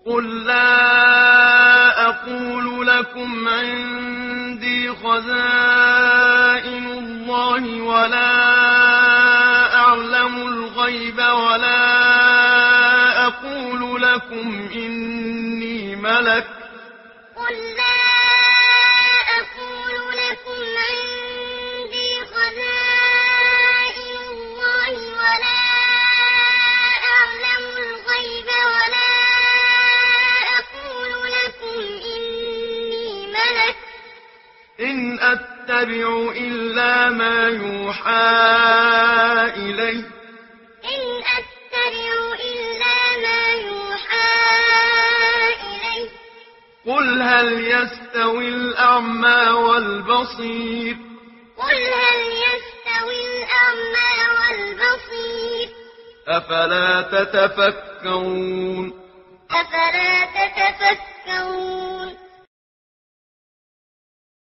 قل لا أقول لكم عندي خزائن الله ولا أعلم الغيب ولا أقول لكم إني ملك قل لا أقول لكم عندي خزائن الله ولا أعلم الغيب ولا أقول لكم إني ملك إن أتبع إلا ما يوحى إلي إن أتبع إلا ما يوحى إلي قل هل يستوي الأعمى والبصير قل هل يستوي الأعمى والبصير أفلا تتفكرون أفلا تتفكرون